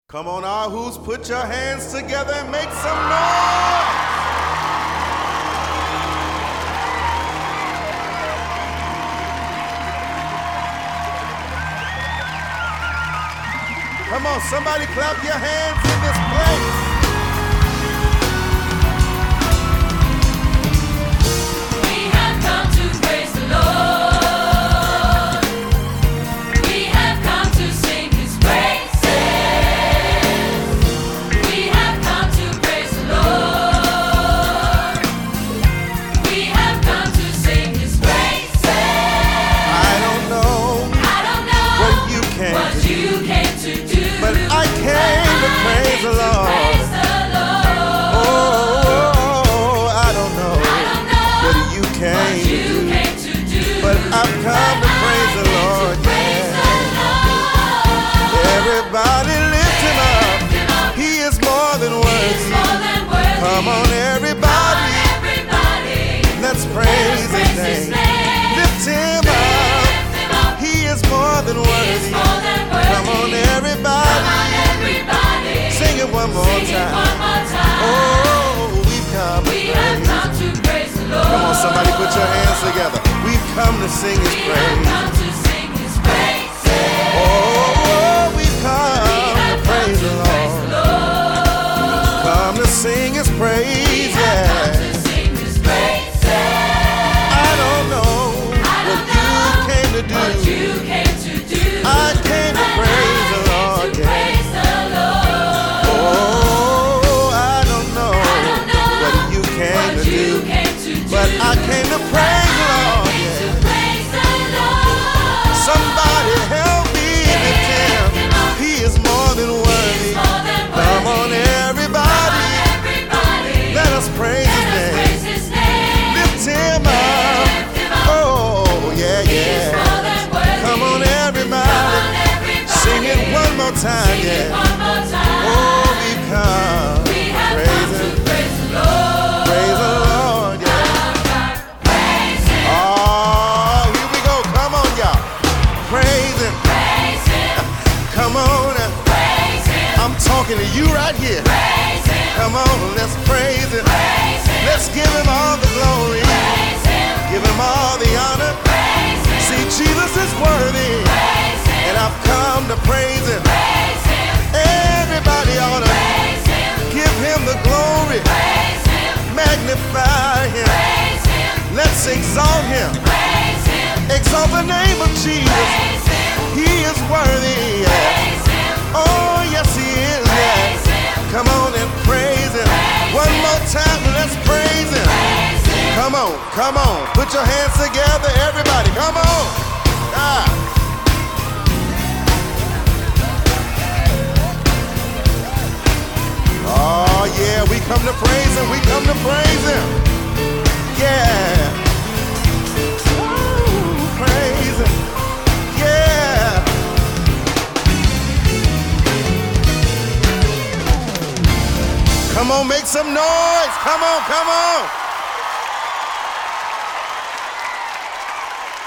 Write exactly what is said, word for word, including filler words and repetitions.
Come on, Aarhus, put your hands together and make some noise. Come on, somebody clap your hands in this place. I've come to praise the Lord, yeah. Everybody lift him up. He is more than worthy. Come on, everybody. Let's praise his name. Lift him up. He is more than worthy. Come on, everybody. Sing it one more time. Oh, we've come to praise the Lord. Come on, somebody put your hands together. We've come to sing his praise. Come to sing his praise. Oh, we've come to praise the Lord. Come to sing his praise, yeah. I don't know what you came to do. I came to praise the Lord, yeah. Oh, I don't know what you came to do, but I came to praise the Lord. Somebody help me lift him. He is more than worthy. Come on, everybody. Let us praise his name. Lift him up. Oh, yeah, yeah. Come on, everybody. Sing it one more time, yeah. Oh, we come. Praise him. Praise the Lord, yeah. Oh, here we go. Come on, y'all. Praise him. Praise him. Come on. Praise him. I'm talking to you right here. Praise him. Come on, let's praise him. Praise him. Let's give him all the glory. Praise him. Give him all the honor. Praise him. See, Jesus is worthy. Praise him. And I've come to praise him. Praise him. Everybody ought to Praise him. give him the glory. Praise him. Magnify him. Praise him. Let's exalt him. Praise him. Exalt the name of Jesus. Praise him. He is worthy. Yeah. Praise him. Oh, yes, he is. Praise Yeah. him. Come on and praise him. Praise One him. more time, let's praise him. Praise him. Come on, come on. Put your hands together, everybody. Come on. Ah. Oh, yeah, we come to praise him. We come to praise him. Yeah. Ooh, praise him. Yeah. Come on, make some noise. Come on, come on.